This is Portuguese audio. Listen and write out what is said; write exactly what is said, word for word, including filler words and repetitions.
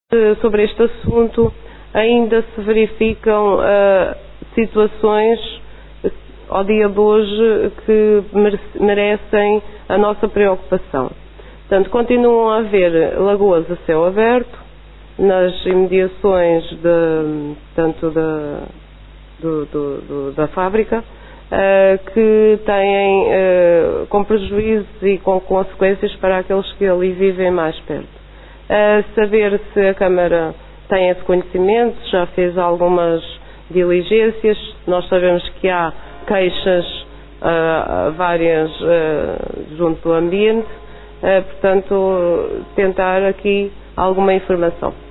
Sobre este assunto, ainda se verificam uh, situações ao dia de hoje que merecem a nossa preocupação. Portanto, continuam a haver lagoas a céu aberto nas imediações de, tanto da, do, do, do, da fábrica, uh, que têm uh, com prejuízos e com consequências para aqueles que ali vivem mais perto. Uh, saber se a Câmara tem esse conhecimento, já fez algumas diligências. Nós sabemos que há queixas uh, várias uh, junto do ambiente, uh, portanto, tentar aqui alguma informação.